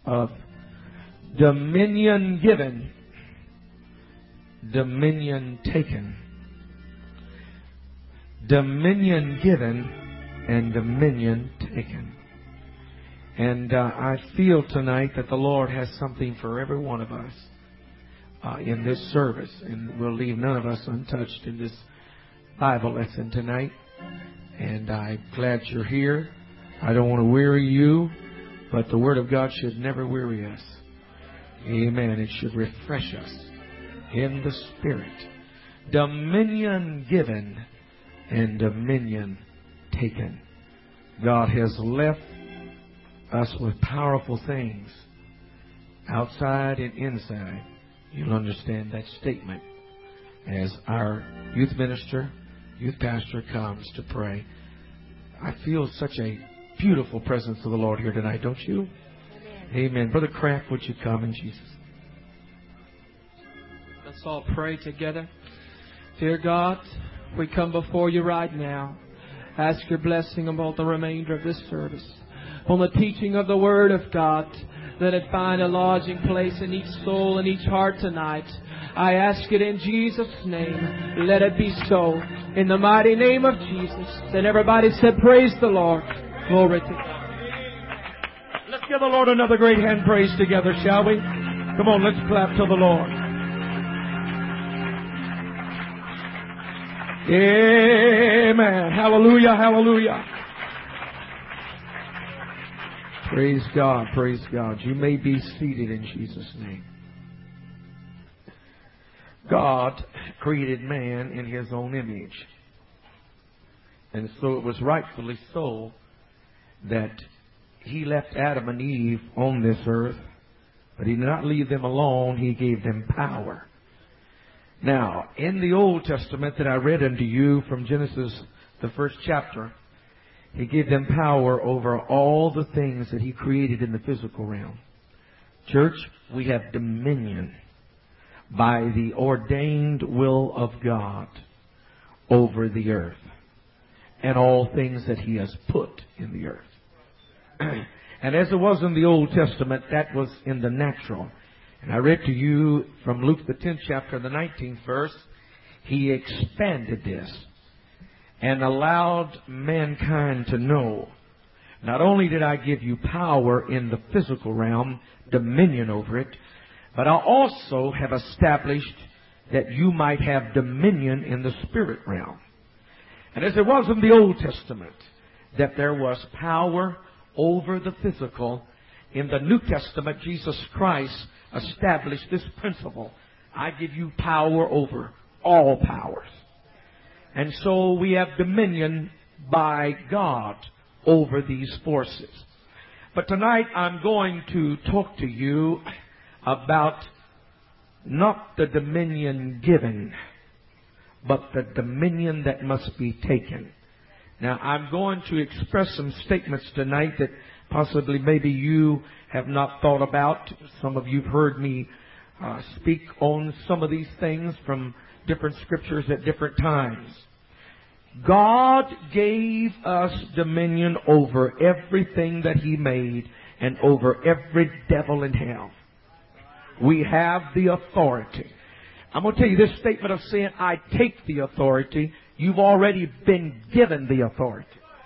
of dominion given, dominion taken. Dominion given and dominion taken. And I feel tonight that the Lord has something for every one of us in this service. And we'll leave none of us untouched in this Bible lesson tonight. And I'm glad you're here. I don't want to weary you, but the Word of God should never weary us. Amen. It should refresh us in the Spirit. Dominion given and dominion taken. God has left us with powerful things outside and inside. You'll understand that statement as our youth minister, youth pastor comes to pray. I feel such a beautiful presence of the Lord here tonight, don't you? Amen. Brother Kraft, would you come in Jesus' name? Let's all pray together. Dear God, we come before you right now. Ask your blessing about the remainder of this service. On the teaching of the Word of God, let it find a lodging place in each soul and each heart tonight. I ask it in Jesus' name. Let it be so. In the mighty name of Jesus. Then everybody said, praise the Lord. Glory to God. Let's give the Lord another great hand praise together, shall we? Come on, let's clap to the Lord. Amen. Hallelujah, hallelujah. Praise God, praise God. You may be seated in Jesus' name. God created man in His own image. And so it was rightfully so that He left Adam and Eve on this earth, but He did not leave them alone. He gave them power. Now, in the Old Testament that I read unto you from Genesis, the first chapter, He gave them power over all the things that He created in the physical realm. Church, we have dominion by the ordained will of God over the earth and all things that He has put in the earth. And as it was in the Old Testament, that was in the natural. And I read to you from Luke the 10th chapter, the 19th verse, He expanded this and allowed mankind to know, not only did I give you power in the physical realm, dominion over it, but I also have established that you might have dominion in the spirit realm. And as it was in the Old Testament, that there was power over the physical, in the New Testament, Jesus Christ established this principle. I give you power over all powers. And so we have dominion by God over these forces. But tonight I'm going to talk to you about not the dominion given, but the dominion that must be taken. Now, I'm going to express some statements tonight that possibly maybe you have not thought about. Some of you have heard me speak on some of these things from different scriptures at different times. God gave us dominion over everything that He made and over every devil in hell. We have the authority. I'm going to tell you this statement of saying, I take the authority. You've already been given the authority.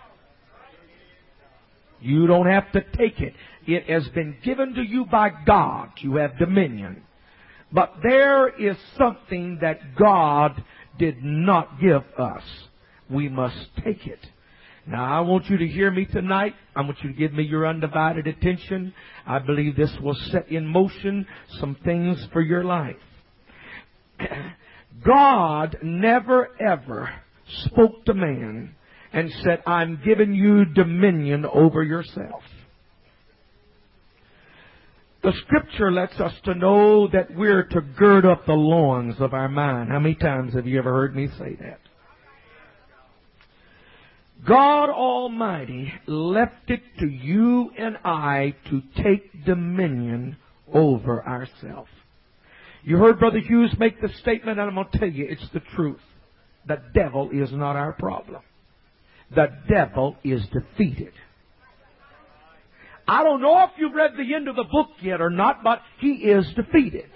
You don't have to take it. It has been given to you by God. You have dominion. But there is something that God did not give us. We must take it. Now, I want you to hear me tonight. I want you to give me your undivided attention. I believe this will set in motion some things for your life. God never ever spoke to man and said, I'm giving you dominion over yourself. The Scripture lets us to know that we're to gird up the loins of our mind. How many times have you ever heard me say that? God Almighty left it to you and I to take dominion over ourselves. You heard Brother Hughes make the statement, and I'm going to tell you, it's the truth. The devil is not our problem. The devil is defeated. I don't know if you've read the end of the book yet or not, but he is defeated.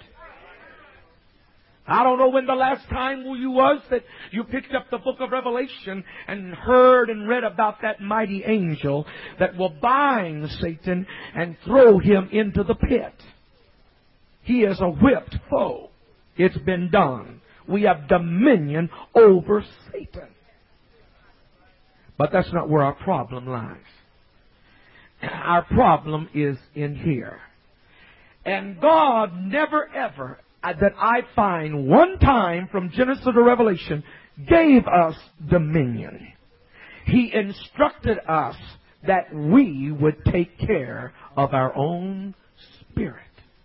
I don't know when the last time you was that you picked up the book of Revelation and heard and read about that mighty angel that will bind Satan and throw him into the pit. He is a whipped foe. It's been done. We have dominion over Satan. But that's not where our problem lies. Our problem is in here. And God never ever, that I find one time from Genesis to Revelation, gave us dominion. He instructed us that we would take care of our own spirit.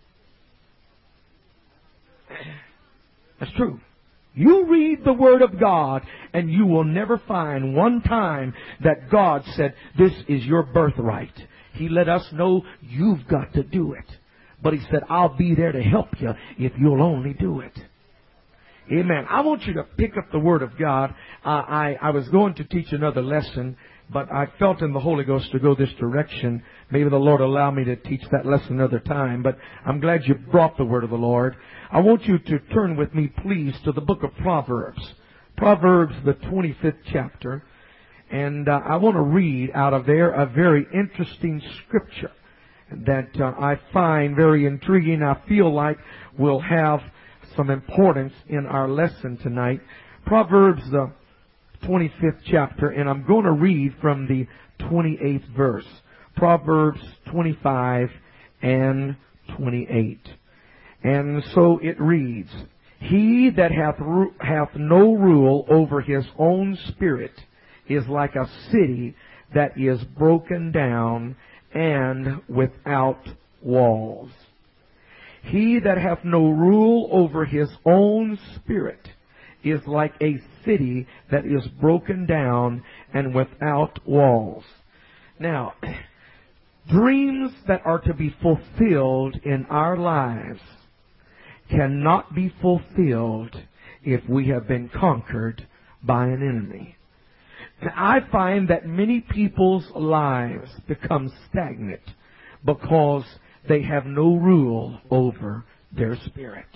That's true. You read the Word of God and you will never find one time that God said, this is your birthright. He let us know you've got to do it. But He said, I'll be there to help you if you'll only do it. Amen. I want you to pick up the Word of God. I was going to teach another lesson, but I felt in the Holy Ghost to go this direction. Maybe the Lord will allow me to teach that lesson another time, but I'm glad you brought the Word of the Lord. I want you to turn with me, please, to the book of Proverbs. Proverbs, the 25th chapter. And I want to read out of there a very interesting scripture that I find very intriguing. I feel like will have some importance in our lesson tonight. Proverbs, the 25th chapter, and I'm going to read from the 28th verse. Proverbs 25 and 28. And so it reads, He that hath no rule over his own spirit is like a city that is broken down and without walls. He that hath no rule over his own spirit is like a city that is broken down and without walls. Now, dreams that are to be fulfilled in our lives cannot be fulfilled if we have been conquered by an enemy. I find that many people's lives become stagnant because they have no rule over their spirit.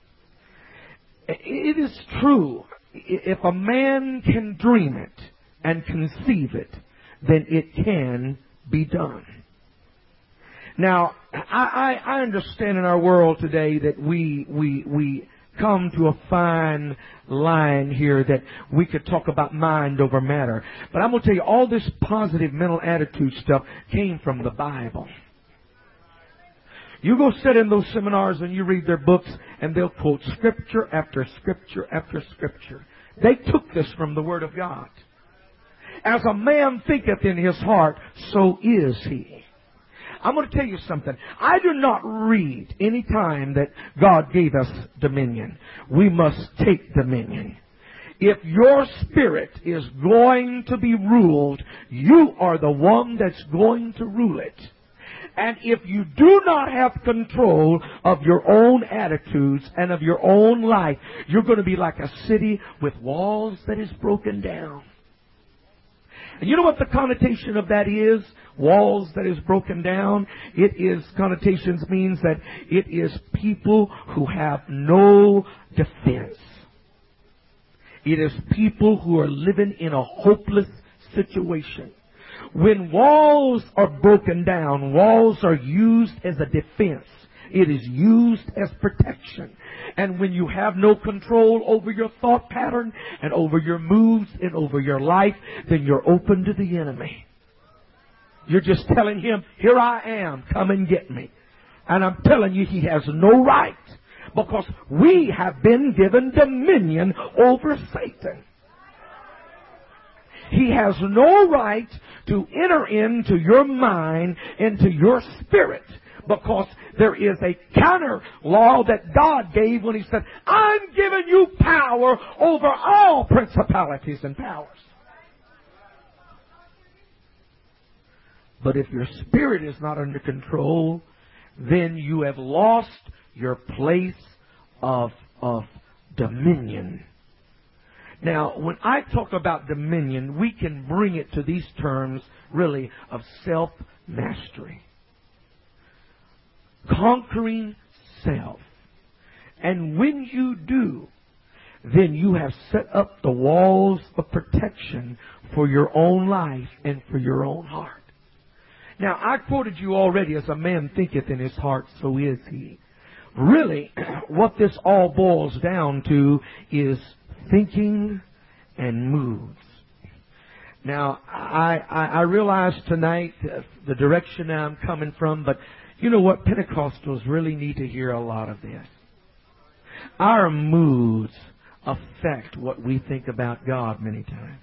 It is true, if a man can dream it and conceive it, then it can be done. Now, I understand in our world today that we come to a fine line here that we could talk about mind over matter. But I'm going to tell you, all this positive mental attitude stuff came from the Bible. You go sit in those seminars and you read their books and they'll quote scripture after scripture after scripture. They took this from the Word of God. As a man thinketh in his heart, so is he. I'm going to tell you something. I do not read any time that God gave us dominion. We must take dominion. If your spirit is going to be ruled, you are the one that's going to rule it. And if you do not have control of your own attitudes and of your own life, you're going to be like a city with walls that is broken down. And you know what the connotation of that is? Walls that is broken down. It is, connotations means that it is people who have no defense. It is people who are living in a hopeless situation. When walls are broken down, walls are used as a defense. It is used as protection. And when you have no control over your thought pattern and over your moves and over your life, then you're open to the enemy. You're just telling him, here I am, come and get me. And I'm telling you, he has no right, because we have been given dominion over Satan. He has no right to enter into your mind, into your spirit, because there is a counter law that God gave when He said, I'm giving you power over all principalities and powers. But if your spirit is not under control, then you have lost your place of dominion. Now, when I talk about dominion, we can bring it to these terms, really, of self-mastery. conquering self. And when you do, then you have set up the walls of protection for your own life and for your own heart. Now, I quoted you already, as a man thinketh in his heart, so is he. Really, what this all boils down to is thinking and moods. Now, I realize tonight the direction I'm coming from, but you know what? Pentecostals really need to hear a lot of this. Our moods affect what we think about God many times.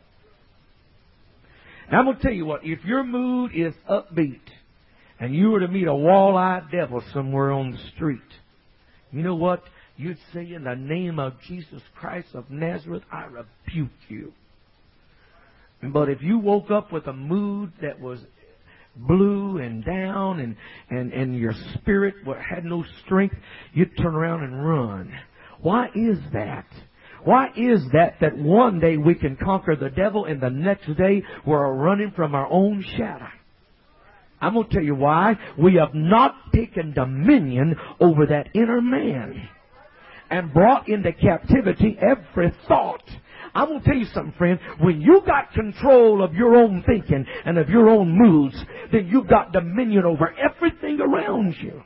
Now, I'm going to tell you what, if your mood is upbeat and you were to meet a wall-eyed devil somewhere on the street, you know what? You'd say, in the name of Jesus Christ of Nazareth, I rebuke you. But if you woke up with a mood that was blue and down and your spirit had no strength, you'd turn around and run. Why is that? Why is that one day we can conquer the devil and the next day we're running from our own shadow? I'm going to tell you why. We have not taken dominion over that inner man and brought into captivity every thought. I'm going to tell you something, friend. When you got control of your own thinking and of your own moods, then you've got dominion over everything around you.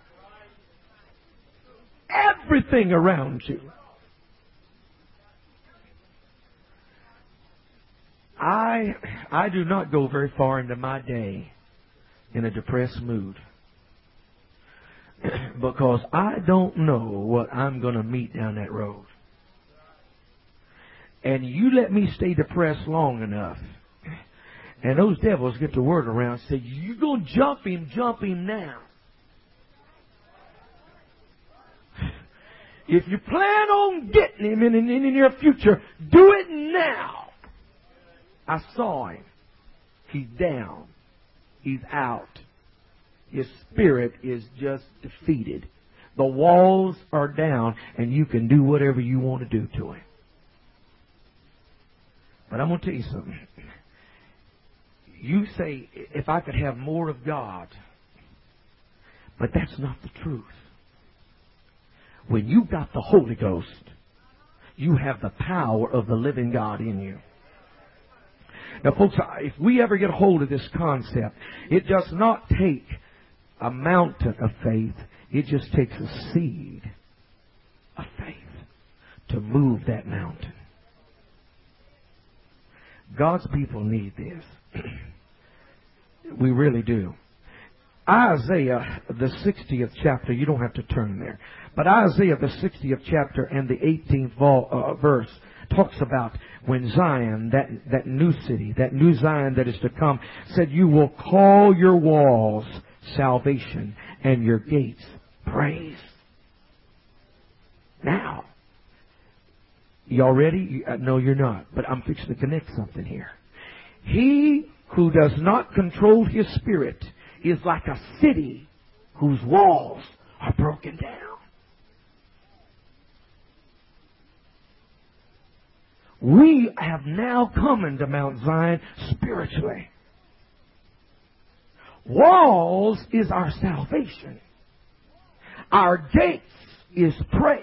Everything around you. I do not go very far into my day in a depressed mood, because I don't know what I'm going to meet down that road. And you let me stay depressed long enough, and those devils get the word around and say, you're going to jump him now. If you plan on getting him in the near future, do it now. I saw him. He's down. He's out. His spirit is just defeated. The walls are down, and you can do whatever you want to do to him. But I'm going to tell you something. You say, if I could have more of God. But that's not the truth. When you've got the Holy Ghost, you have the power of the living God in you. Now, folks, if we ever get a hold of this concept, it does not take a mountain of faith. It just takes a seed of faith to move that mountain. God's people need this. We really do. Isaiah, the 60th chapter, you don't have to turn there, but Isaiah, the 60th chapter and the 18th verse talks about when Zion, that new city, that new Zion that is to come, said, you will call your walls salvation and your gates praise. Now, y'all ready? No, you're not, but I'm fixing to connect something here. He who does not control his spirit is like a city whose walls are broken down. We have now come into Mount Zion spiritually. Walls is our salvation. Our gates is praise.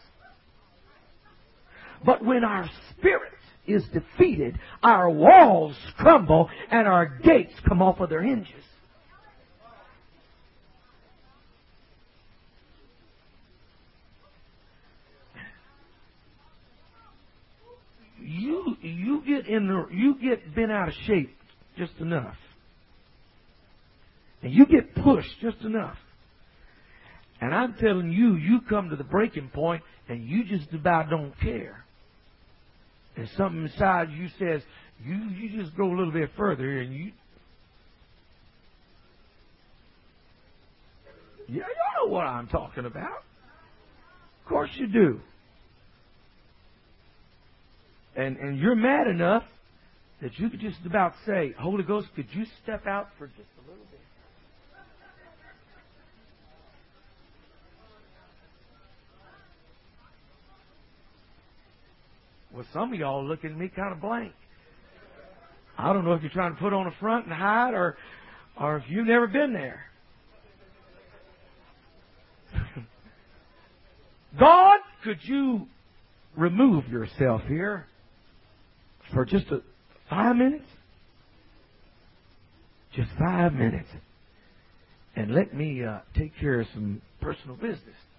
But when our spirit is defeated, our walls crumble and our gates come off of their hinges. You get bent out of shape just enough. And you get pushed just enough. And I'm telling you, you come to the breaking point and you just about don't care. And something inside you says, you just go a little bit further here and you know what I'm talking about. Of course you do. And you're mad enough that you could just about say, Holy Ghost, could you step out for just a little bit? Well, some of y'all look at me kind of blank. I don't know if you're trying to put on a front and hide or if you've never been there. God, could you remove yourself here for just 5 minutes? Just 5 minutes. And let me take care of some personal business.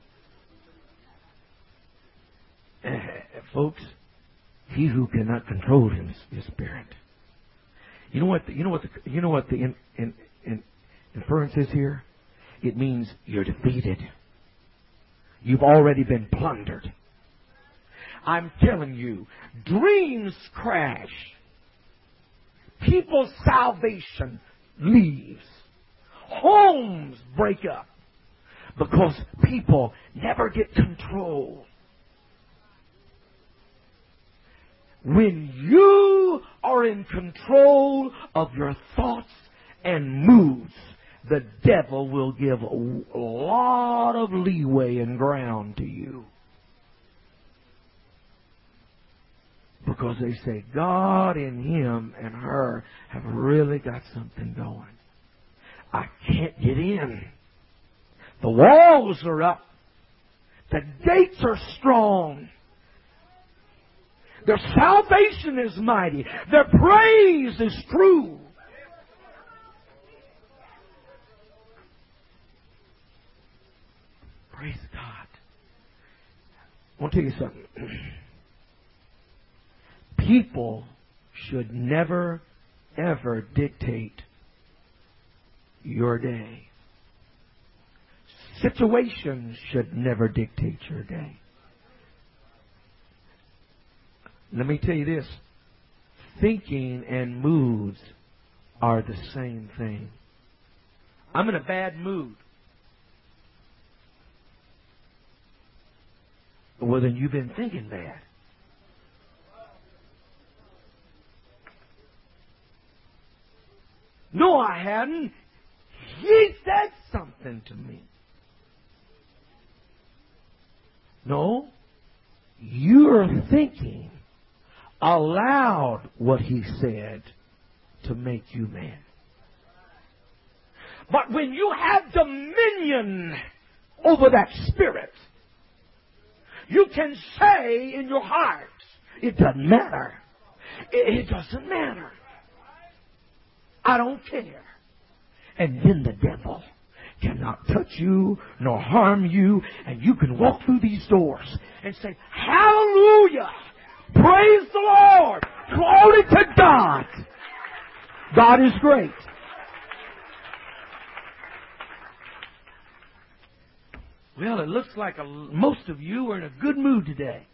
Folks, he who cannot control his spirit. You know what the inference is here? It means you're defeated. You've already been plundered. I'm telling you, dreams crash. People's salvation leaves. Homes break up because people never get control. When you are in control of your thoughts and moods, the devil will give a lot of leeway and ground to you. Because they say God and him and her have really got something going. I can't get in. The walls are up. The gates are strong. Their salvation is mighty. Their praise is true. Praise God. I want to tell you something. People should never, ever dictate your day. Situations should never dictate your day. Let me tell you this. Thinking and moods are the same thing. I'm in a bad mood. Well, then you've been thinking bad. No, I hadn't. He said something to me. No, you're thinking allowed what he said to make you mad. But when you have dominion over that spirit, you can say in your heart, it doesn't matter. It doesn't matter. I don't care. And then the devil cannot touch you nor harm you, and you can walk through these doors and say, hallelujah! Praise the Lord! Glory to God! God is great. Well, it looks like most of you are in a good mood today.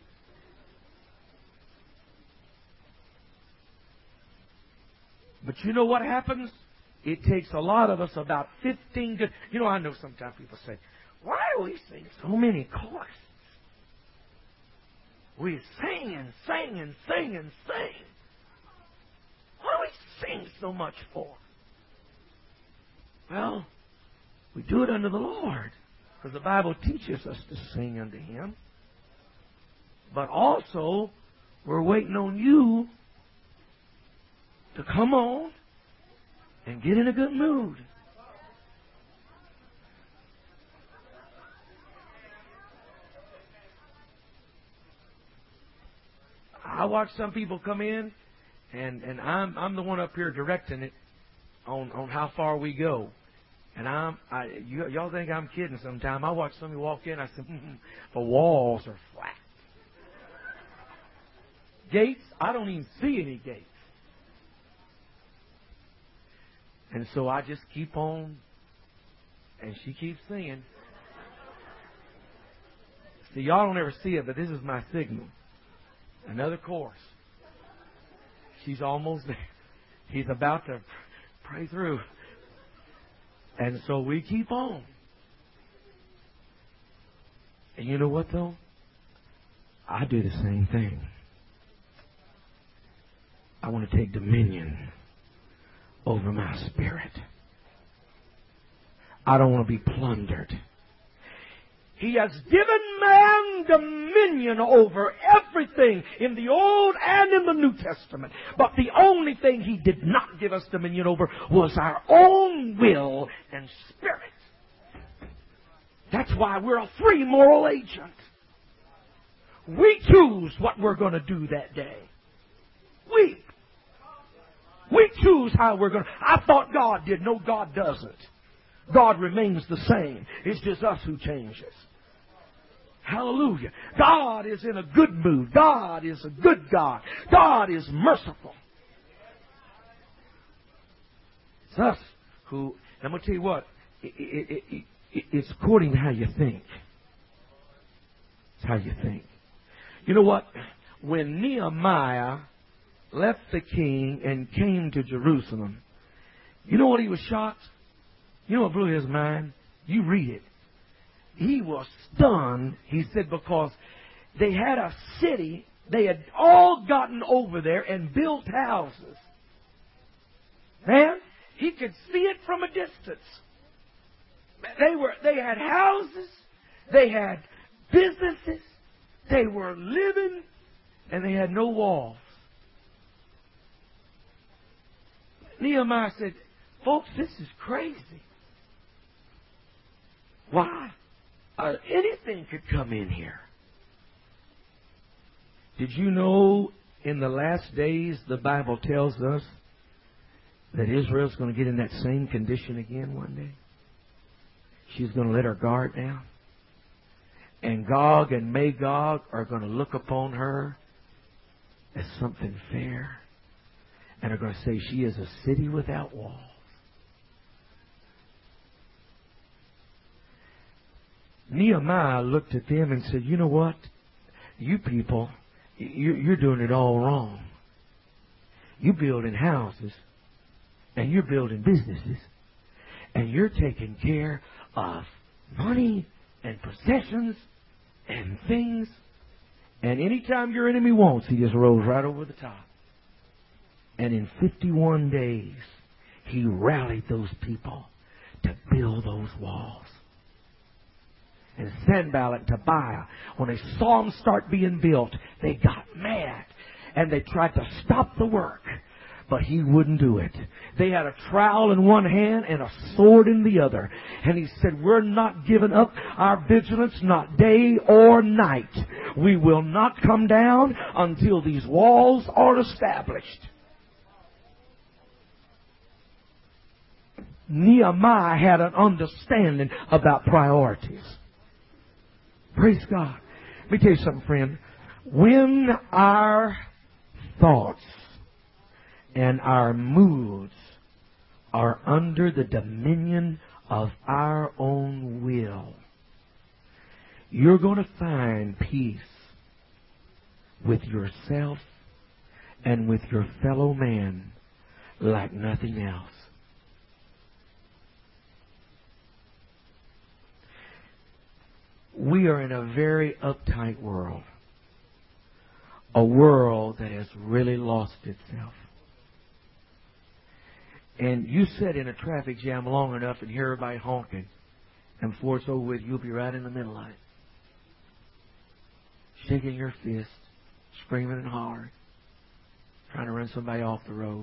But you know what happens? It takes a lot of us about 15 good... You know, I know sometimes people say, why do we sing so many choruses? We sing and sing and sing and sing. What do we sing so much for? Well, we do it unto the Lord. Because the Bible teaches us to sing unto Him. But also, we're waiting on you to come on and get in a good mood. I watch some people come in, and I'm the one up here directing it on how far we go. And y'all think I'm kidding sometime. I watch somebody walk in, I say, the walls are flat. Gates, I don't even see any gates. And so I just keep on, and she keeps singing. See, y'all don't ever see it, but this is my signal. Another chorus. She's almost there. He's about to pray through. And so we keep on. And you know what, though? I do the same thing. I want to take dominion over my spirit. I don't want to be plundered. He has given man dominion over everything in the Old and in the New Testament. But the only thing He did not give us dominion over was our own will and spirit. That's why we're a free moral agent. We choose what we're going to do that day. We choose how we're going to. I thought God did. No, God doesn't. God remains the same. It's just us who changes. Hallelujah. God is in a good mood. God is a good God. God is merciful. It's us who, I'm going to tell you what, it's according to how you think. It's how you think. You know what? When Nehemiah left the king and came to Jerusalem, you know what he was shocked? You know what blew his mind? You read it. He was stunned, he said, because they had a city, they had all gotten over there and built houses. Man, he could see it from a distance. They had houses, they had businesses, they were living, and they had no walls. Nehemiah said, folks, this is crazy. Why? Anything could come in here. Did you know in the last days the Bible tells us that Israel's going to get in that same condition again one day? She's going to let her guard down. And Gog and Magog are going to look upon her as something fair. And are going to say she is a city without walls. Nehemiah looked at them and said, you know what? You people, you're doing it all wrong. You're building houses and you're building businesses and you're taking care of money and possessions and things. And anytime your enemy wants, he just rolls right over the top. And in 51 days, he rallied those people to build those walls. And Sanballat and Tobiah, when they saw them start being built, they got mad. And they tried to stop the work. But he wouldn't do it. They had a trowel in one hand and a sword in the other. And he said, we're not giving up our vigilance, not day or night. We will not come down until these walls are established. Nehemiah had an understanding about priorities. Praise God. Let me tell you something, friend. When our thoughts and our moods are under the dominion of our own will, you're going to find peace with yourself and with your fellow man like nothing else. We are in a very uptight world. A world that has really lost itself. And you sit in a traffic jam long enough and hear everybody honking. And before it's over with, you'll be right in the middle of it. Shaking your fist, screaming and hollering, trying to run somebody off the road.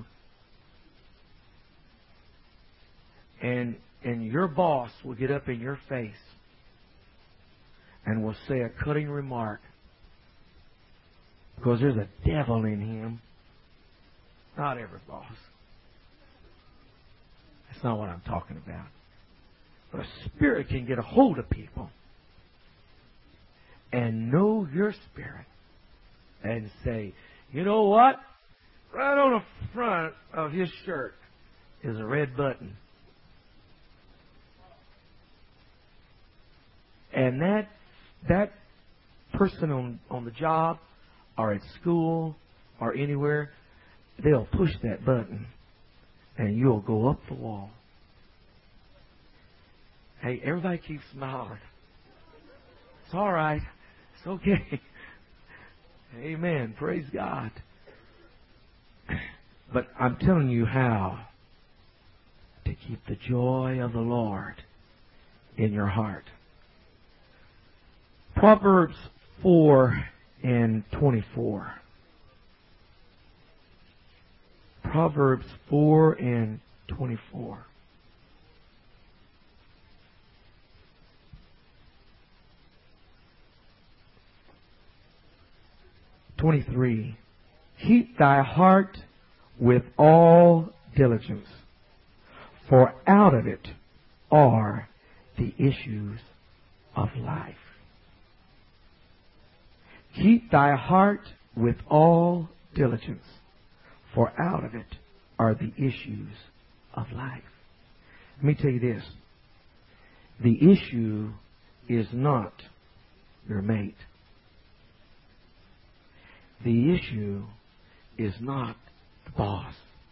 And your boss will get up in your face and will say a cutting remark because there's a devil in him. Not every boss. That's not what I'm talking about. But a spirit can get a hold of people and know your spirit and say, you know what? Right on the front of his shirt is a red button. And that person on the job or at school or anywhere, they'll push that button and you'll go up the wall. Hey, everybody keeps smiling. It's all right. It's okay. Amen. Praise God. But I'm telling you how to keep the joy of the Lord in your heart. Proverbs 4:24. Proverbs 4:24. 23. Keep thy heart with all diligence, for out of it are the issues of life. Keep thy heart with all diligence, for out of it are the issues of life. Let me tell you this. The issue is not your mate. The issue is not the boss.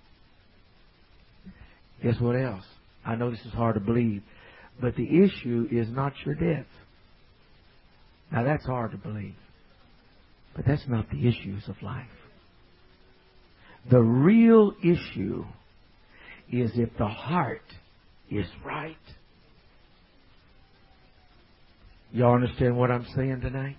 Guess what else? I know this is hard to believe, but the issue is not your death. Now that's hard to believe, but that's not the issues of life. The real issue is if the heart is right. Y'all understand what I'm saying tonight?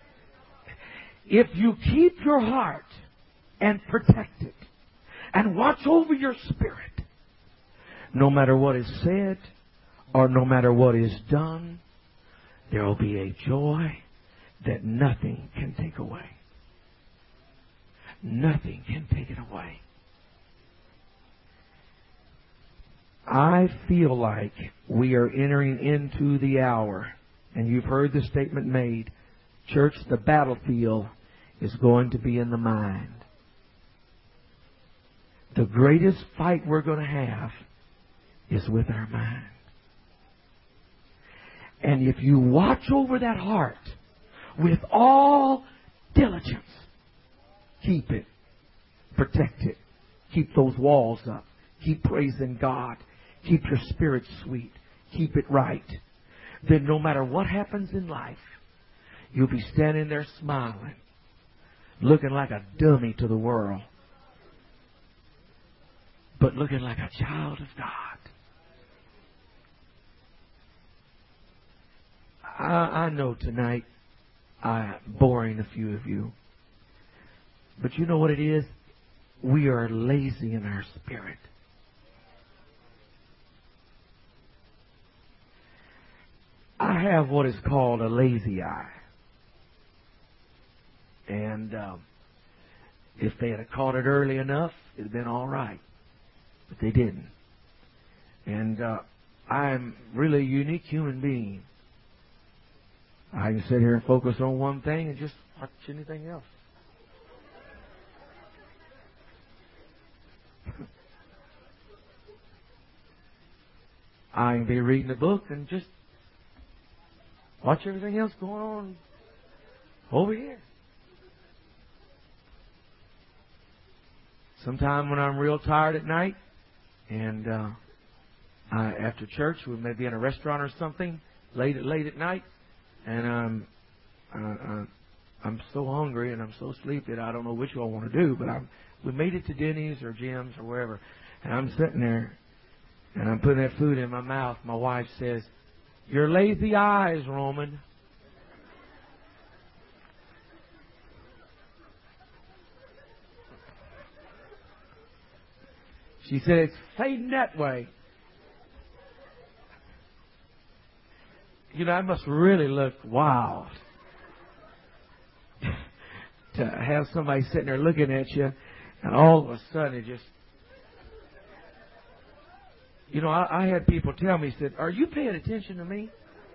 If you keep your heart and protect it and watch over your spirit, no matter what is said or no matter what is done, there will be a joy that nothing can take away. Nothing can take it away. I feel like we are entering into the hour, and you've heard the statement made, church, the battlefield is going to be in the mind. The greatest fight we're going to have is with our mind. And if you watch over that heart with all diligence, keep it, protect it, keep those walls up, keep praising God, keep your spirit sweet, keep it right, then no matter what happens in life, you'll be standing there smiling, looking like a dummy to the world, but looking like a child of God. I know tonight I'm boring a few of you, but you know what it is? We are lazy in our spirit. I have what is called a lazy eye. And if they had caught it early enough, it would have been all right. But they didn't. And I'm really a unique human being. I can sit here and focus on one thing and just watch anything else. I can be reading a book and just watch everything else going on over here. Sometime when I'm real tired at night and after church, we may be in a restaurant or something late at night, and I'm so hungry and I'm so sleepy that I don't know which one I want to do, but we made it to Denny's or Jim's or wherever, and I'm sitting there and I'm putting that food in my mouth. My wife says, "Your lazy eyes, Roman." She said, "It's fading that way." You know, I must really look wild to have somebody sitting there looking at you, and all of a sudden it just... You know, I had people tell me, said, "Are you paying attention to me?"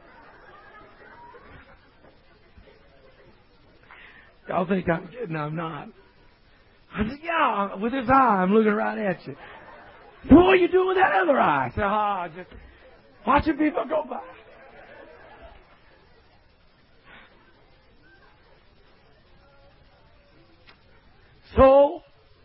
Y'all think I'm kidding? I'm not. I said, "Yeah, with this eye, I'm looking right at you." "What are you doing with that other eye?" I said, "Just watching people go by." So,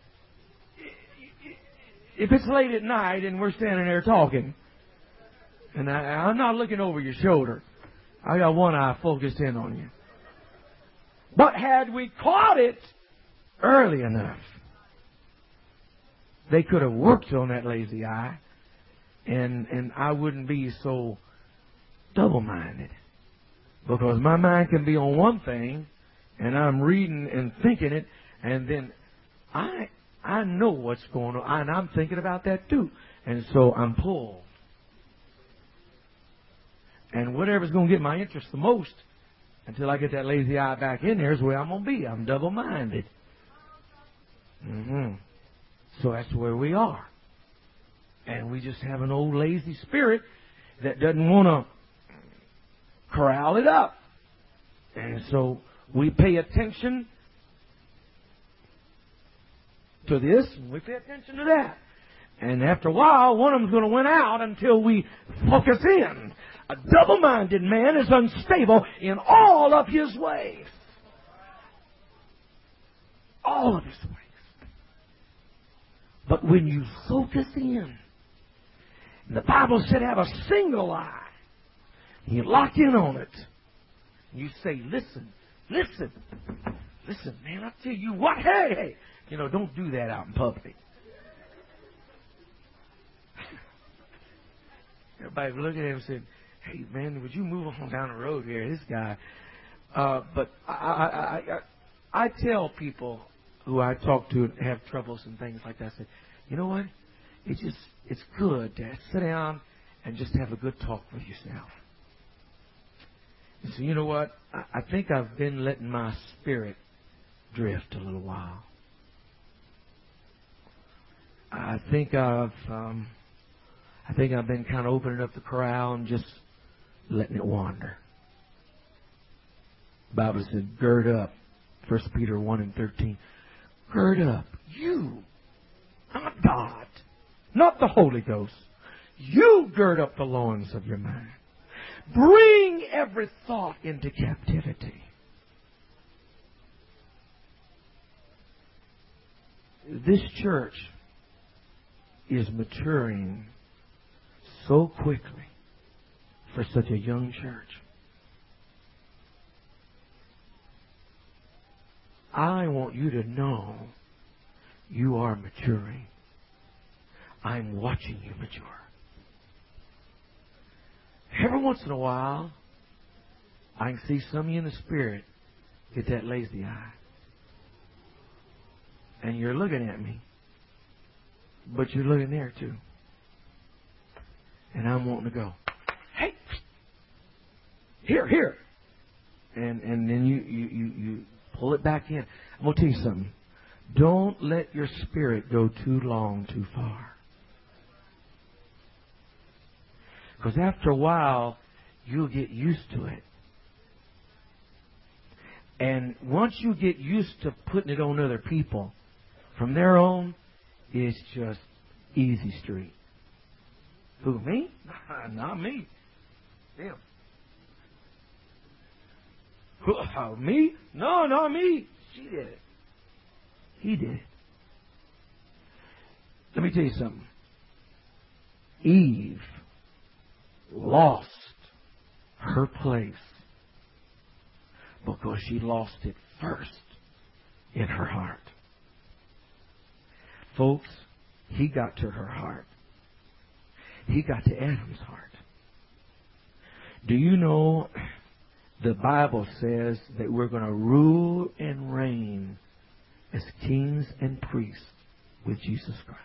if it's late at night and we're standing there talking, and I'm not looking over your shoulder, I got one eye focused in on you. But had we caught it early enough, they could have worked on that lazy eye, and I wouldn't be so double-minded. Because my mind can be on one thing, and I'm reading and thinking it, and then I know what's going on, and I'm thinking about that too. And so I'm pulled. And whatever's going to get my interest the most, Until I get that lazy eye back in there is where I'm going to be. I'm double-minded. So that's where we are. And we just have an old lazy spirit that doesn't want to corral it up. And so we pay attention to this and we pay attention to that. And after a while, one of them's going to win out until we focus in. A double-minded man is unstable in all of his ways. All of his ways. But when you focus in, the Bible said have a single eye. You lock in on it. You say, listen, man, I tell you what, hey. Don't do that out in public. Everybody looked at him and said, hey, man, would you move on down the road here? This guy. But I tell people who I talk to and have troubles and things like that, I say, you know what? It's good to sit down and just have a good talk with yourself. And so, you know what? I think I've been letting my spirit drift a little while. I think I've been kind of opening up the corral and just letting it wander. The Bible said, gird up. 1 Peter 1:13. Gird up. You, not God, not the Holy Ghost. You gird up the loins of your mind. Bring every thought into captivity. This church is maturing so quickly for such a young church. I want you to know you are maturing. I'm watching you mature. Every once in a while, I can see some of you in the spirit get that lazy eye. And you're looking at me. But you're looking there too. And I'm wanting to go, hey, here. And then you pull it back in. I'm going to tell you something. Don't let your spirit go too long, too far. Because after a while, you'll get used to it. And once you get used to putting it on other people, from there on, it's just easy street. Who, me? Not me. Them. Me? No, not me. She did it. He did it. Let me tell you something. Eve lost her place because she lost it first in her heart. Folks, he got to her heart. He got to Adam's heart. Do you know the Bible says that we're going to rule and reign as kings and priests with Jesus Christ?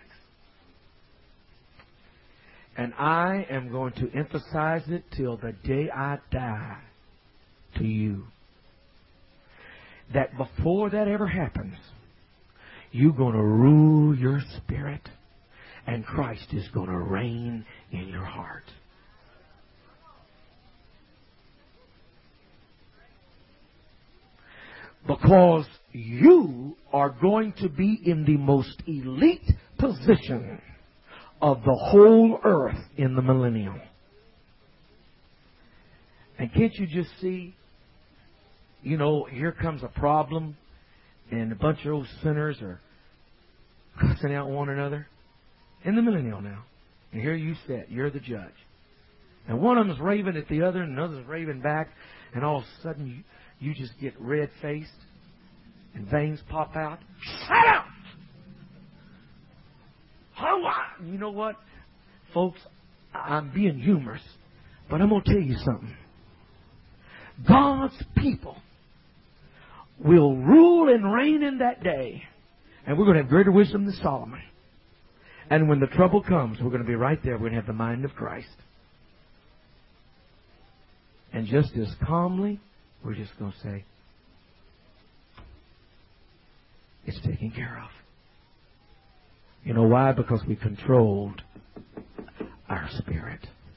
And I am going to emphasize it till the day I die to you. That before that ever happens, you're going to rule your spirit, and Christ is going to reign in your heart. Because you are going to be in the most elite position of the whole earth in the millennium. And can't you just see, here comes a problem, and a bunch of old sinners are cussing out one another in the millennium now. And here you sit, you're the judge. And one of them is raving at the other, and another is raving back, and all of a sudden you just get red-faced, and veins pop out. Shut up! You know what? Folks, I'm being humorous, but I'm going to tell you something. God's people will rule and reign in that day, and we're going to have greater wisdom than Solomon. And when the trouble comes, we're going to be right there. We're going to have the mind of Christ. And just as calmly, we're just going to say, it's taken care of. You know why? Because we controlled our spirit.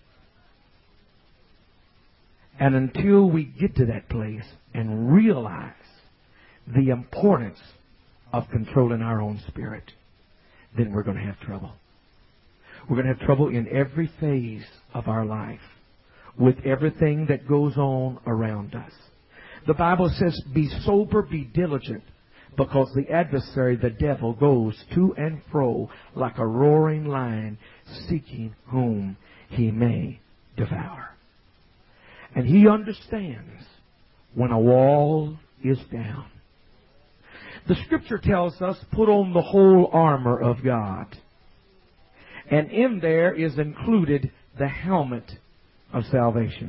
And until we get to that place and realize the importance of controlling our own spirit, then we're going to have trouble. We're going to have trouble in every phase of our life with everything that goes on around us. The Bible says, be sober, be diligent, because the adversary, the devil, goes to and fro like a roaring lion, seeking whom he may devour. And he understands when a wall is down. The Scripture tells us, put on the whole armor of God. And in there is included the helmet of salvation.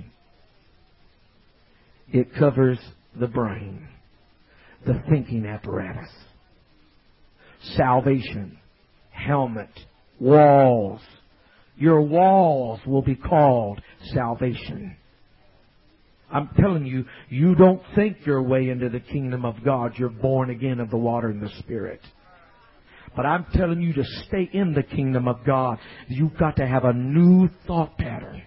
It covers the brain, the thinking apparatus. Salvation, helmet, walls. Your walls will be called salvation. I'm telling you, you don't think your way into the kingdom of God. You're born again of the water and the Spirit. But I'm telling you to stay in the kingdom of God. You've got to have a new thought pattern.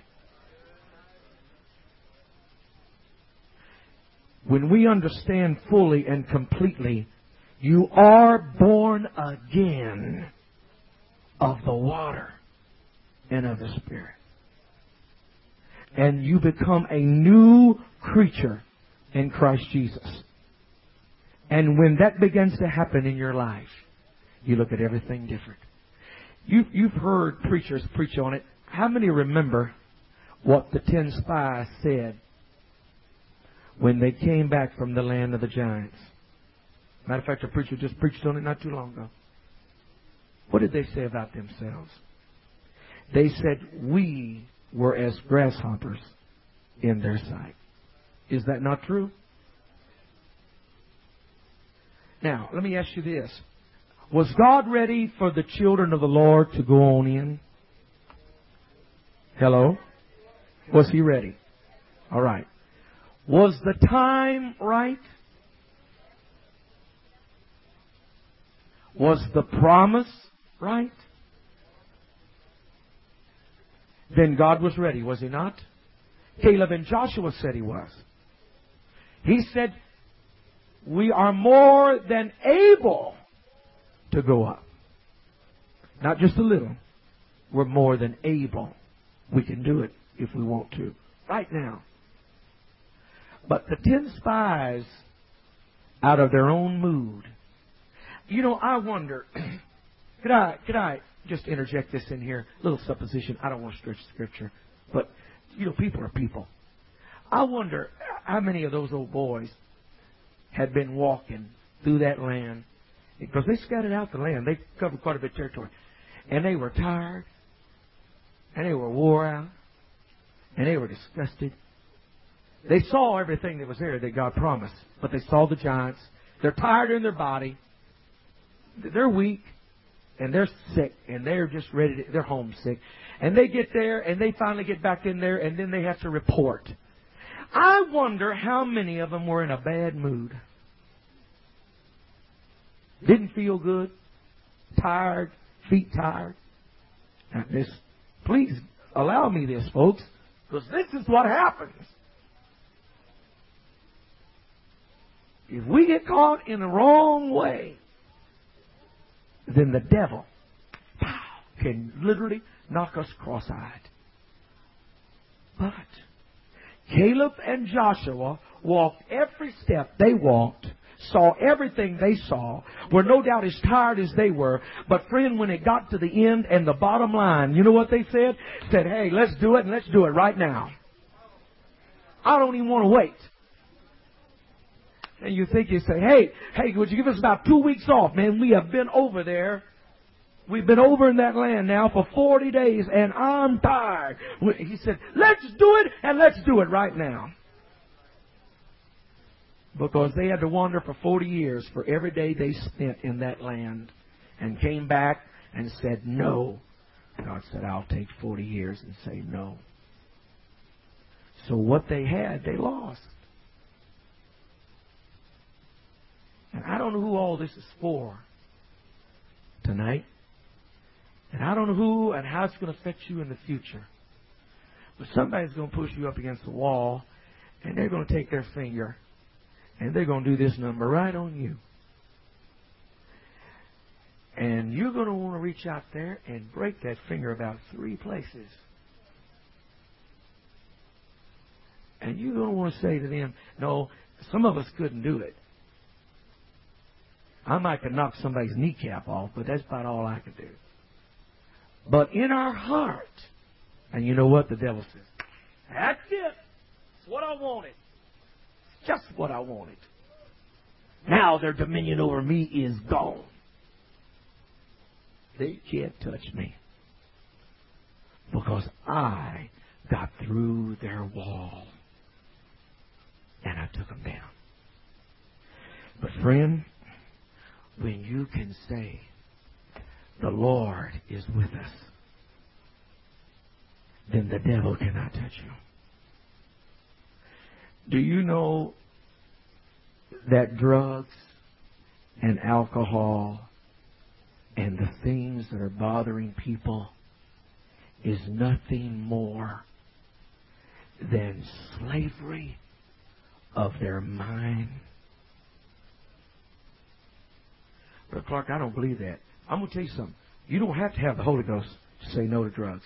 When we understand fully and completely, you are born again of the water and of the Spirit. And you become a new creature in Christ Jesus. And when that begins to happen in your life, you look at everything different. You've heard preachers preach on it. How many remember what the 10 spies said when they came back from the land of the giants? Matter of fact, a preacher just preached on it not too long ago. What did they say about themselves? They said, we were as grasshoppers in their sight. Is that not true? Now, let me ask you this. Was God ready for the children of the Lord to go on in? Hello? Was He ready? All right. Was the time right? Was the promise right? Then God was ready, was He not? Caleb and Joshua said He was. He said, we are more than able to go up. Not just a little. We're more than able. We can do it if we want to. Right now. But the 10 spies, out of their own mood. You know, I wonder, could I just interject this in here? A little supposition. I don't want to stretch Scripture. But, you know, people are people. I wonder how many of those old boys had been walking through that land. Because they scattered out the land. They covered quite a bit of territory. And they were tired. And they were wore out. And they were disgusted. They saw everything that was there that God promised. But they saw the giants. They're tired in their body. They're weak. And they're sick. And they're just ready to, they're homesick. And they get there and they finally get back in there and then they have to report. I wonder how many of them were in a bad mood. Didn't feel good. Tired. Feet tired. Now this, please allow me this, folks. Because this is what happens. If we get caught in the wrong way, then the devil can literally knock us cross-eyed. But Caleb and Joshua walked every step they walked, saw everything they saw, were no doubt as tired as they were. But friend, when it got to the end and the bottom line, you know what they said? Said, hey, let's do it and let's do it right now. I don't even want to wait. And you think, you say, hey, would you give us about 2 weeks off, man? We have been over there. We've been over in that land now for 40 days and I'm tired. He said, let's do it and let's do it right now. Because they had to wander for 40 years for every day they spent in that land. And came back and said no. God said, I'll take 40 years and say no. So what they had, they lost. And I don't know who all this is for tonight. And I don't know who and how it's going to affect you in the future. But somebody's going to push you up against the wall, and they're going to take their finger, and they're going to do this number right on you. And you're going to want to reach out there and break that finger about 3 places. And you're going to want to say to them, no, some of us couldn't do it. I might could knock somebody's kneecap off, but that's about all I could do. But in our heart, and you know what the devil says? That's it. It's what I wanted. It's just what I wanted. Now their dominion over me is gone. They can't touch me. Because I got through their wall. And I took them down. But friend, when you can say, the Lord is with us, then the devil cannot touch you. Do you know that drugs and alcohol and the things that are bothering people is nothing more than slavery of their mind? Brother Clark, I don't believe that. I'm going to tell you something. You don't have to have the Holy Ghost to say no to drugs.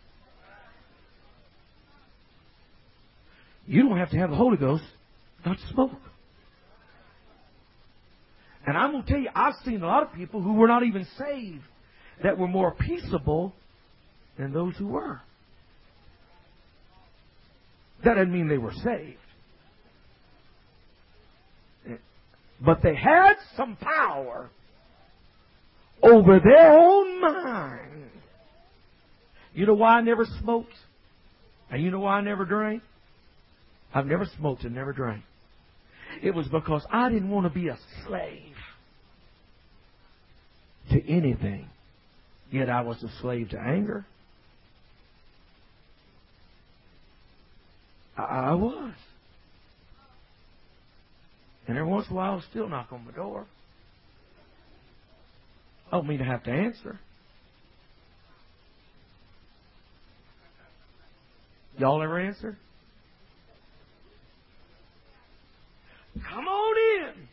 You don't have to have the Holy Ghost not to smoke. And I'm going to tell you, I've seen a lot of people who were not even saved that were more peaceable than those who were. That doesn't mean they were saved. But they had some power over their own mind. You know why I never smoked? And you know why I never drank? I've never smoked and never drank. It was because I didn't want to be a slave to anything. Yet I was a slave to anger. I was. And every once in a while I'll still knock on my door. I don't mean to have to answer. Y'all ever answer? Come on in.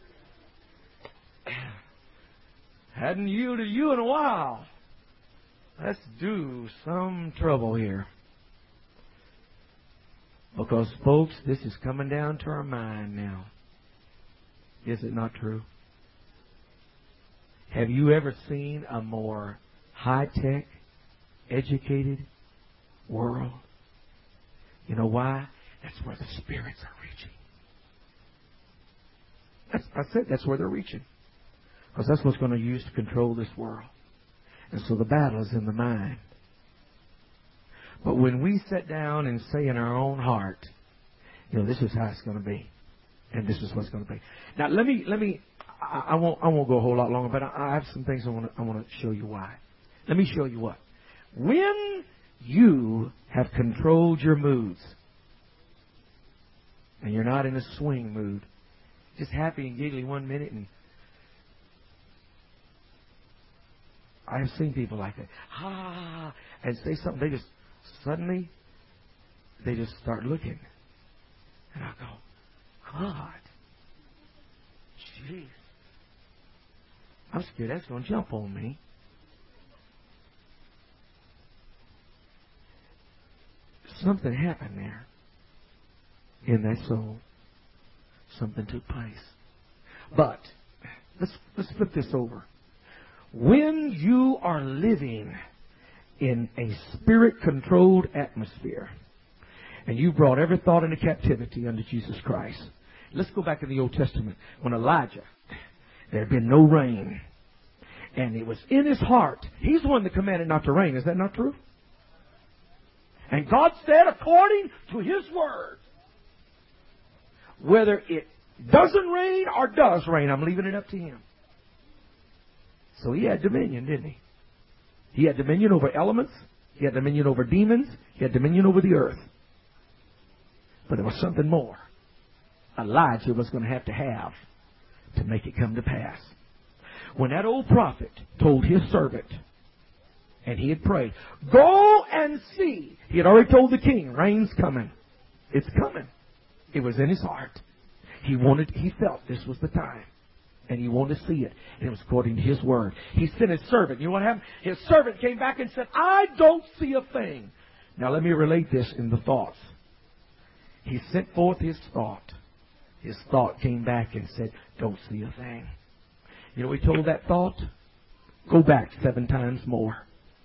Hadn't yielded you in a while. Let's do some trouble here. Because, folks, this is coming down to our mind now. Is it not true? Have you ever seen a more high-tech, educated world? You know why? That's where the spirits are reaching. I said that's where they're reaching. Because that's what's going to use to control this world. And so the battle is in the mind. But when we sit down and say in our own heart, you know, this is how it's going to be. And this is what's going to be. Now, let me. I won't go a whole lot longer, but I have some things I want to show you why. Let me show you what. When you have controlled your moods, and you're not in a swing mood, just happy and giggly 1 minute, and I have seen people like that, and say something, they just suddenly, they just start looking, and I go, God, jeez, I'm scared that's going to jump on me. Something happened there in that soul. Something took place. But let's flip this over. When you are living in a spirit-controlled atmosphere, and you brought every thought into captivity under Jesus Christ. Let's go back in the Old Testament. When Elijah, there had been no rain, and it was in his heart. He's the one that commanded not to rain. Is that not true? And God said, according to His word, whether it doesn't rain or does rain, I'm leaving it up to Him. So He had dominion, didn't He? He had dominion over elements. He had dominion over demons. He had dominion over the earth. But there was something more. Elijah was going to have to make it come to pass. When that old prophet told his servant, and he had prayed, go and see. He had already told the king, rain's coming. It's coming. It was in his heart. He felt this was the time. And he wanted to see it. And it was according to his word. He sent his servant. You know what happened? His servant came back and said, I don't see a thing. Now let me relate this in the thoughts. He sent forth his thought. His thought came back and said, don't see a thing. You know what he told that thought? Go back 7 times more.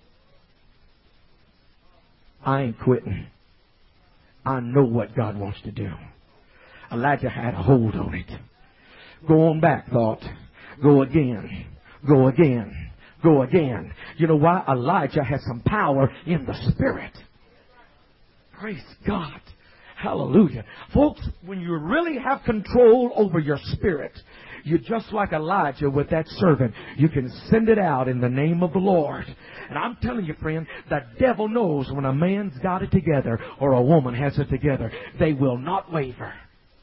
I ain't quitting. I know what God wants to do. Elijah had a hold on it. Go on back, thought. Go again. Go again. Go again. You know why? Elijah has some power in the Spirit. Praise God. Hallelujah. Folks, when you really have control over your spirit, you're just like Elijah with that servant. You can send it out in the name of the Lord. And I'm telling you, friend, the devil knows when a man's got it together or a woman has it together. They will not waver.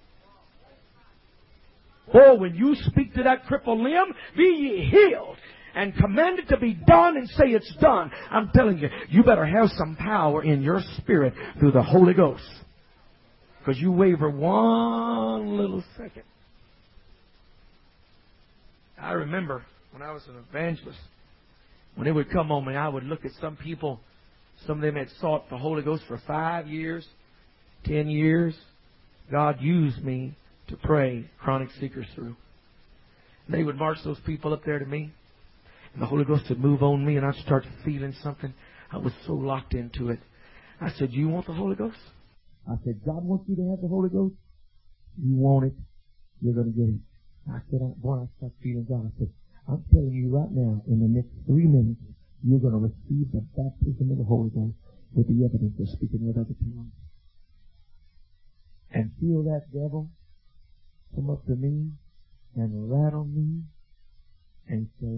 Oh, when you speak to that crippled limb, be ye healed and command it to be done and say it's done. I'm telling you, you better have some power in your spirit through the Holy Ghost. Because you waver one little second. I remember when I was an evangelist, when it would come on me, I would look at some people. Some of them had sought the Holy Ghost for 5 years, 10 years. God used me to pray chronic seekers through. And they would march those people up there to me. And the Holy Ghost would move on me and I'd start feeling something. I was so locked into it. I said, you want the Holy Ghost? I said, God wants you to have the Holy Ghost? You want it, you're going to get it. I said, boy, I started feeling God. I said, I'm telling you right now, in the next 3 minutes, you're going to receive the baptism of the Holy Ghost with the evidence of speaking with other tongues. And feel that devil come up to me and rattle me and say,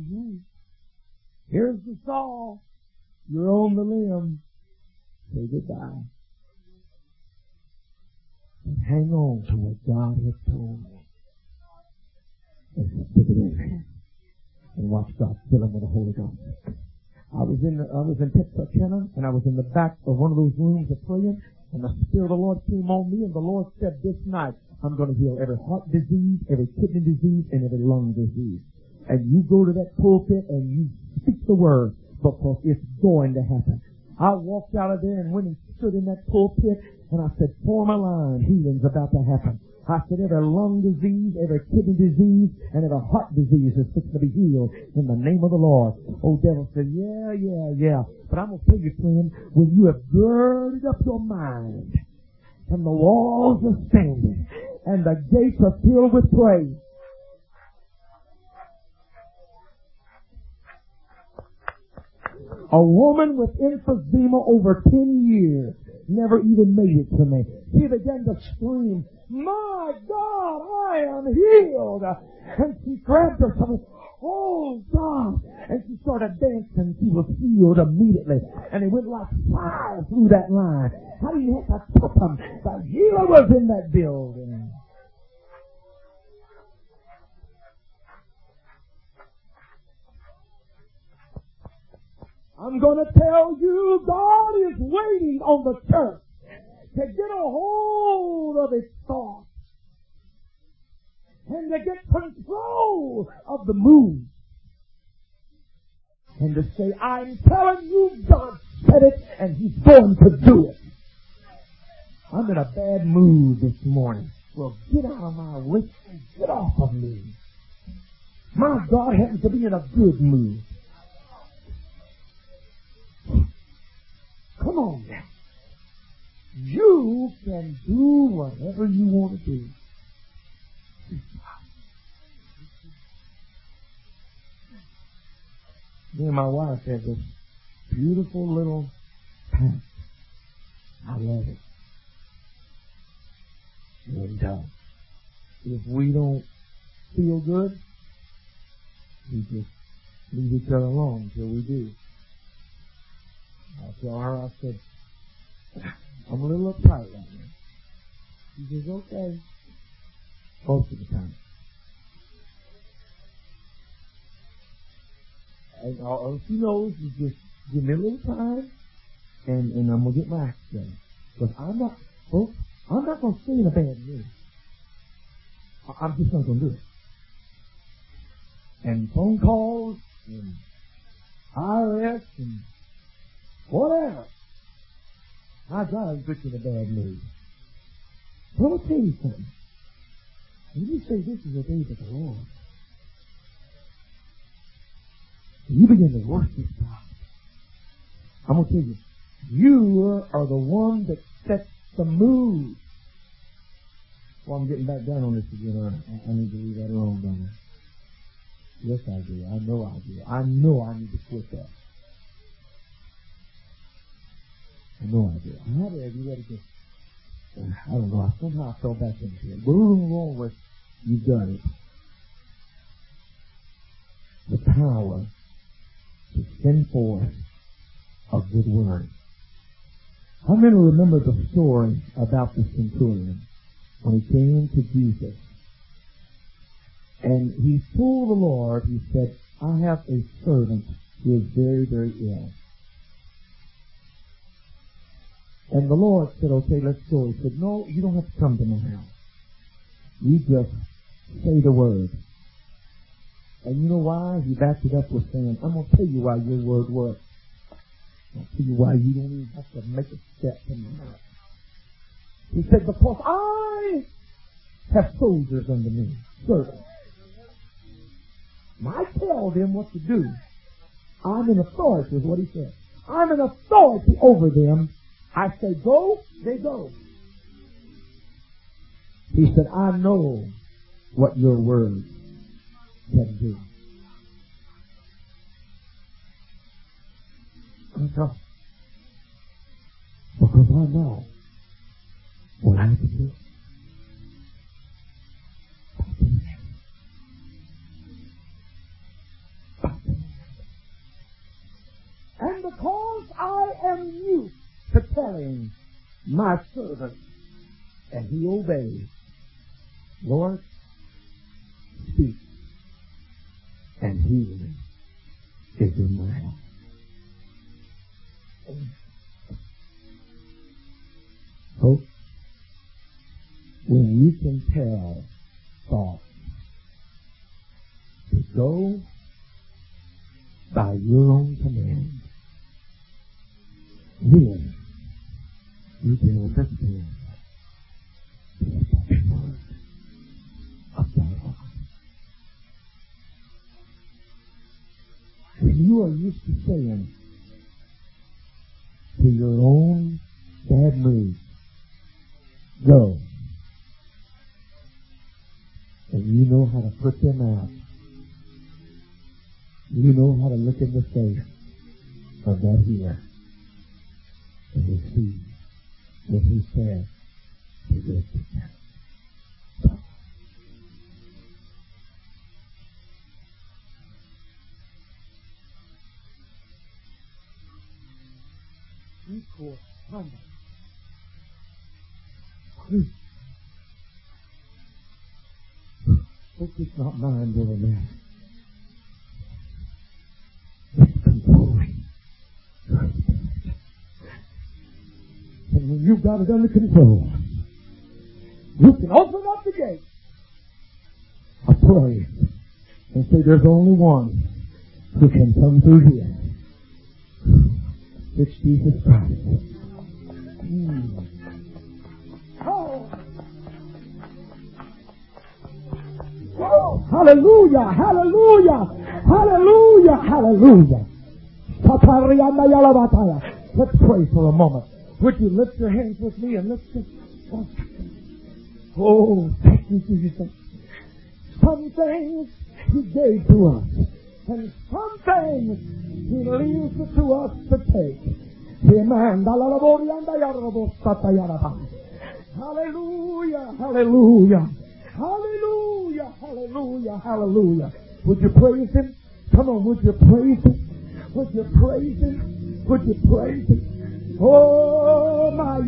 here's the saw. You're on the limb. Say goodbye. But hang on to what God has told me. And stick it in there. And watch God fill him with the Holy Ghost. I was in Texarkana, and I was in the back of one of those rooms of praying, and the Spirit of the Lord came on me, and the Lord said, this night, I'm going to heal every heart disease, every kidney disease, and every lung disease. And you go to that pulpit and you speak the word, because it's going to happen. I walked out of there and went and stood in that pulpit, and I said, form a line, healing's about to happen. I said, every lung disease, every kidney disease, and every heart disease is fixed to be healed in the name of the Lord. Old devil said, yeah. But I'm going to tell you, friend, when you have girded up your mind, and the walls are standing, and the gates are filled with praise, a woman with emphysema over 10 years never even made it to me. She began to scream, my God, I am healed. And she grabbed herself, oh God. And she started dancing. She was healed immediately. And it went like fire through that line. How do you have to tip them? The healer was in that building. I'm going to tell you, God is waiting on the church to get a hold of its thoughts and to get control of the mood and to say, I'm telling you, God said it and He's going to do it. I'm in a bad mood this morning. Well, get out of my way and get off of me. My God happens to be in a good mood. Come on now. You can do whatever you want to do. Me and my wife have this beautiful little path. I love it. And if we don't feel good, we just leave each other alone until we do. I tell her, I said, I'm a little uptight right now. She says, okay. Most of the time. And all she knows is just give me a little time, and I'm going to get my act together. Because I'm not going to stay in a bad mood. I'm just not going to do it. And phone calls, and IRS, and whatever. I got to put you in a bad mood. But I'll tell you something. When you say this is a day of the Lord, and you begin to worship God, I'm going to tell you, you are the one that sets the mood. Well, I'm getting back down on this again. I need to leave that alone, don't I? Yes, I do. I know I do. I know I need to quit that. I know I do. How did I do that again? I don't know. Somehow I fell back into it. We're wrong with you got it. The power to send forth a good word. How many remember the story about the centurion when he came to Jesus? And he told the Lord, he said, I have a servant who is very, very ill. And the Lord said, okay, let's go. He said, no, you don't have to come to my house. You just say the word. And you know why? He backed it up with saying, I'm going to tell you why your word works. I'll tell you why you don't even have to make a step to my house. He said, because I have soldiers under me, servants. I tell them what to do. I'm in authority, is what he said. I'm in authority over them. I say go, they go. He said, I know what your word can do. Because I know what I can do. And because I am used to telling my servant, and he obeys, Lord, speak, and healing is in my heart. Folks, when you can tell thoughts to go by your own command, then you can understand the spoken word of God. When you are used to saying to your own bad mood, go, and you know how to put them out, you know how to look in the face of that healer and receive what he says to this man. Hope it's not mine, brother man. It's controlling your spirit. And when you've got it under control, you can open up the gate of praise and say there's only one who can come through here. It's Jesus Christ. Oh. Oh, hallelujah, hallelujah, hallelujah, hallelujah. Let's pray for a moment. Would you lift your hands with me and let's just oh, thank you, Jesus. Some things he gave to us, and some things he leaves it to us to take. Amen. Hallelujah, hallelujah. Hallelujah, hallelujah, hallelujah. Would you praise him? Come on, would you praise him? Would you praise him? Would you praise him? Oh, my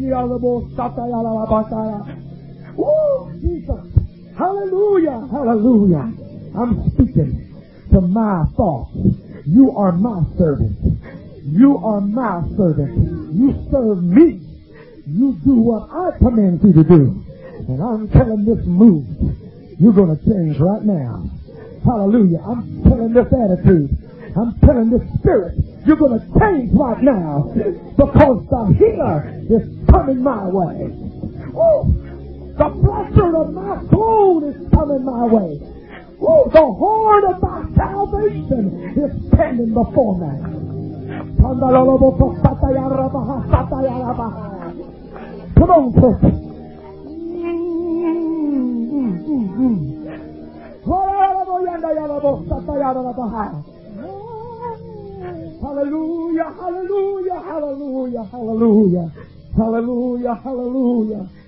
oh, Jesus. Hallelujah, hallelujah. I'm speaking to my thoughts. You are my servant. You are my servant. You serve me. You do what I command you to do. And I'm telling this mood, you're going to change right now. Hallelujah. I'm telling this attitude. I'm telling this spirit, you're going to change right now because the healer is coming my way. Woo! The blesser of my soul is coming my way. Woo! The horn of my salvation is standing before me. Come on, folks. Hallelujah, hallelujah, hallelujah, hallelujah, hallelujah.